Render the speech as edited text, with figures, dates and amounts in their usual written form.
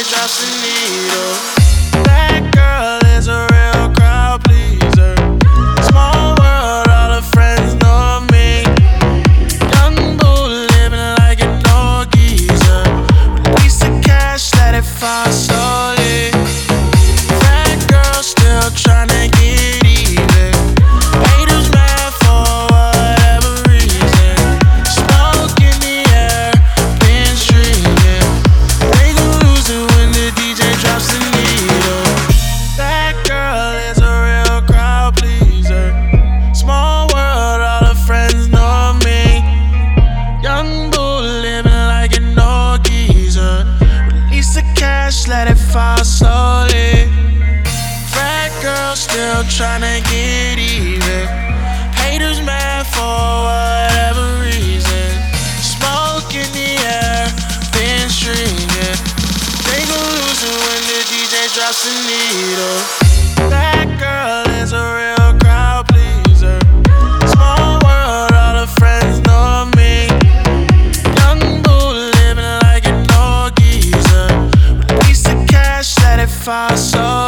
drops the needle. That girl is a real crowd pleaser. Small world, all her friends know me. Young bull living like an old geezer. Release the cash, let it fall slowly. That girl still tryna get even. Haters mad for whatever reason. Smoke in the air, been streaming. They gon' lose it when the DJ drops the needle. That girl is a real crowd pleaser. Small world, all her friends know me. Young bull living like an old geezer. Release the cash, let it fall slowly. Fat girl still tryna get even. Haters mad for whatever reason. Smoke in the air, been streaming. They gon' lose it when the DJ drops the needle. That girl is a real crowd pleaser. Small world, all her friends know me. Young bull living like an old geezer. Release the cash, let it fall so